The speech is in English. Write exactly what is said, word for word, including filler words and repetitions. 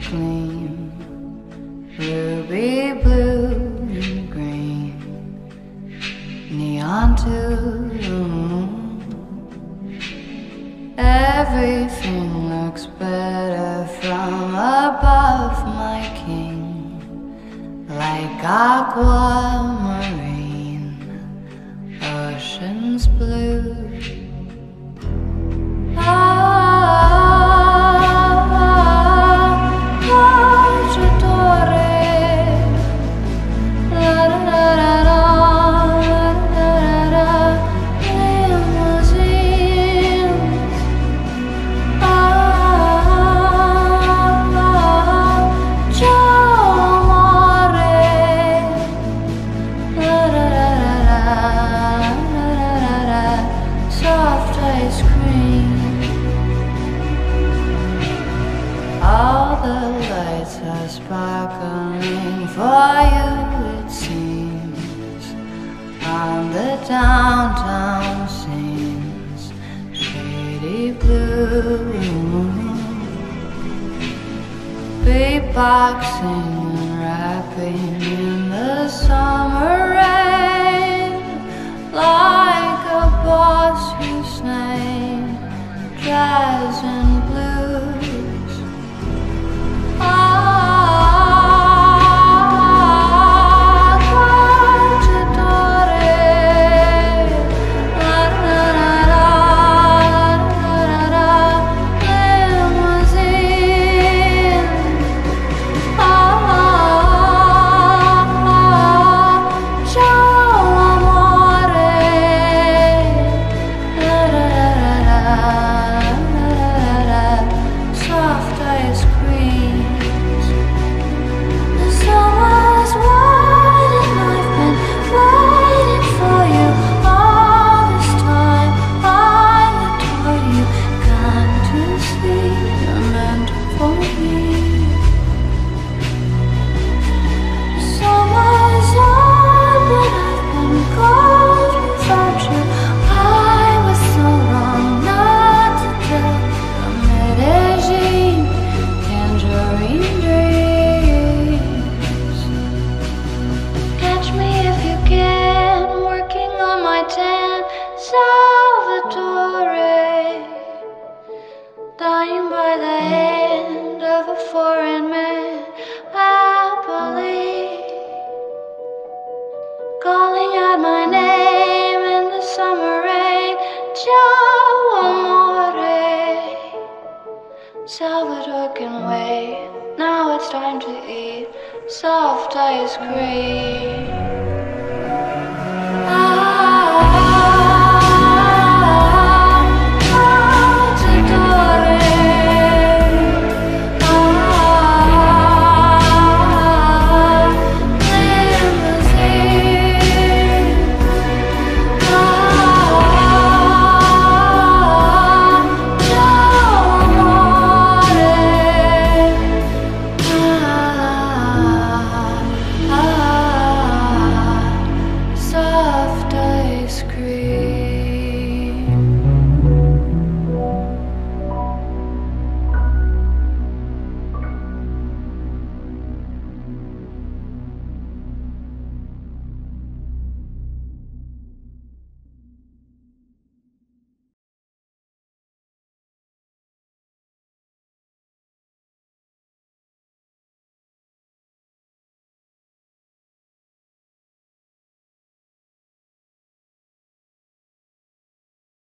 gleam, ruby blue and green, neon to the moon. Everything looks better from above, my king, like aquamarine, oceans blue. Soft ice cream. All the lights are sparkling for you, it seems, on the downtown scenes, shady blue. Beatboxing and rapping in the summer rain, like a boss whose name jazz and blues. Ah, cacciatore, la la la la la la la, limousine. Ah, ciao amore. Soft ice creams. The summer's wide and I've been waiting for you all this time. I adore you, gone to sleep, you're meant for me. The summer's on, but I've been cold without you. I was so wrong not to tell. Medellin, tangerine dreams. Catch me if you can, working on my tan, Salvatore, dying by the hand of a foreign man, happily calling out my name in the summer rain. Ciao amore. Salvador can wait, now it's time to eat soft ice cream.